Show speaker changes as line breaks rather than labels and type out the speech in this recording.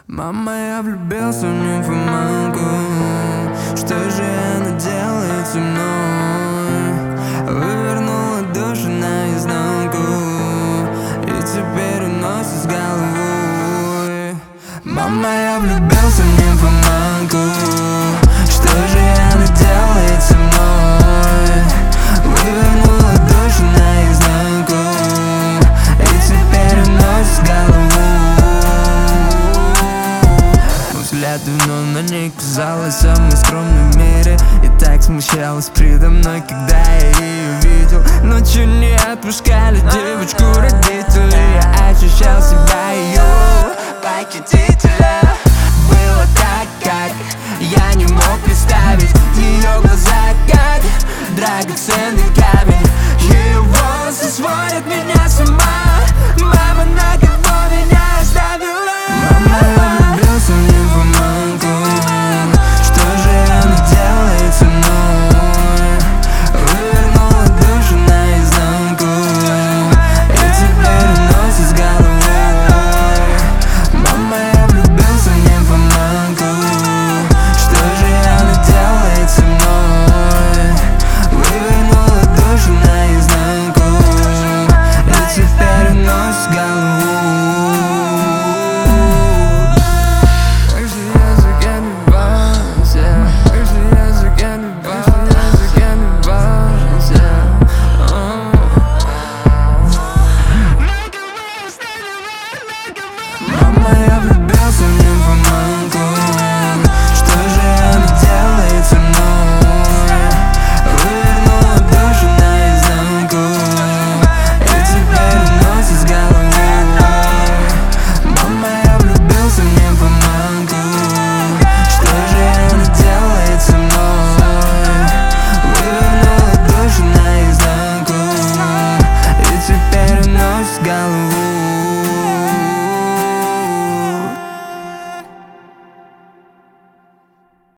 Мама, я влюбился в нимфоманку. Что же она делает со мной? Вывернула душу наизнанку и теперь уносит с головой. Мама, я влюбился в нимфоманку. Что же она делает со мной? Вывернула душу наизнанку и теперь уносит с головой. Взгляд давно на ней казалась самой скромной в мире, и так смущалась предо мной, когда я ее видел. Ночью не отпускали девочку родители, я ощущал себя ее похитителя. Было так, как я не мог представить. Ее глаза как драгоценный камень, ее волосы сводят меня с ума. Мама, на кого меня оставила? Мама, я влюбился в нимфоманку. Что же она делает со мной? Вывернула душу наизнанку и теперь уносит с головой. Мама, я влюбился в нимфоманку. Что же она делает со мной? Вывернула душу наизнанку и теперь уносит с головой. Мама, я влюбился в